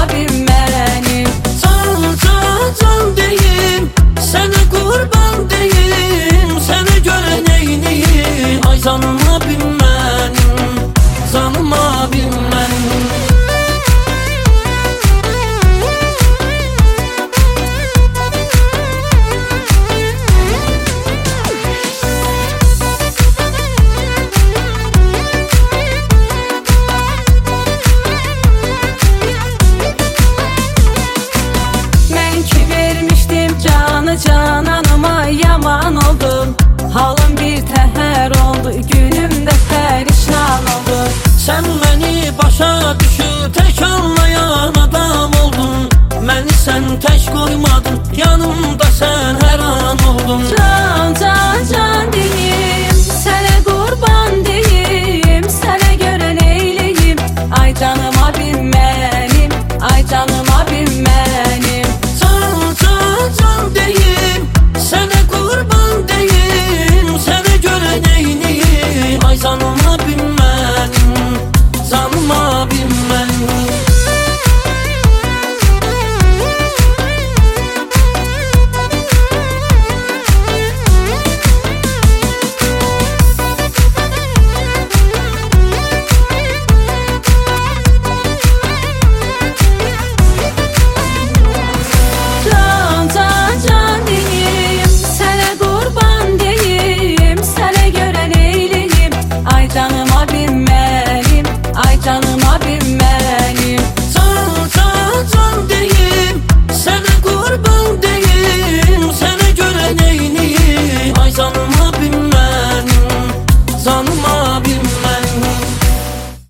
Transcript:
abim benim. Can can can deyim, sənə qurban deyim, sənə görə neyniyim? Ay canım abim mənim, canım abim mənim. Cananıma yaman oldum, halım bir təhər oldu, günüm də pərişan oldu. Sən məni başa düşüb tək anlayan adam oldun, məni sən tək qoymadın, yanımda sən hər an oldun. Can can can deyim, sənə qurban deyim, sənə görə neyləyim? Ay canım